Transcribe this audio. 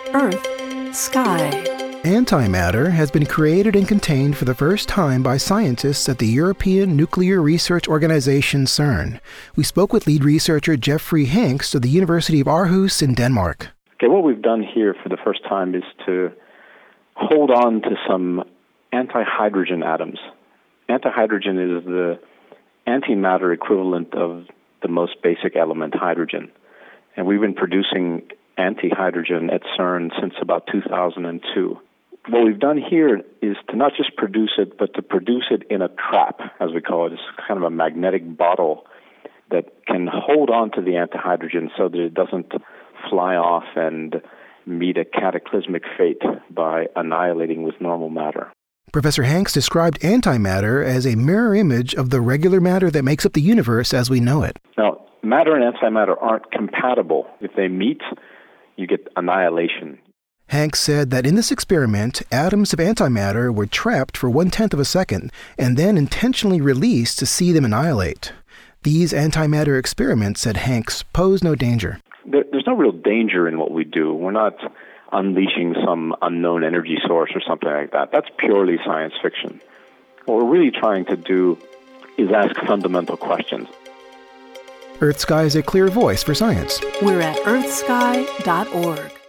Earth, Sky. Antimatter has been created and contained for the first time by scientists at the European Nuclear Research Organization, CERN. We spoke with lead researcher Jeffrey Hengst of the University of Aarhus in Denmark. Okay, what we've done here for the first time is to hold on to some antihydrogen atoms. Antihydrogen is the antimatter equivalent of the most basic element, hydrogen. And we've been producing antihydrogen at CERN since about 2002. What we've done here is to not just produce it, but to produce it in a trap, as we call it. It's kind of a magnetic bottle that can hold on to the antihydrogen so that it doesn't fly off and meet a cataclysmic fate by annihilating with normal matter. Professor Hengst described antimatter as a mirror image of the regular matter that makes up the universe as we know it. Now, matter and antimatter aren't compatible. If they meet, you get annihilation. Hengst said that in this experiment, atoms of antimatter were trapped for 1/10 of a second and then intentionally released to see them annihilate. These antimatter experiments, said Hengst, pose no danger. There's no real danger in what we do. We're not unleashing some unknown energy source or something like that. That's purely science fiction. What we're really trying to do is ask fundamental questions. Earth Sky is a clear voice for science. We're at earthsky.org.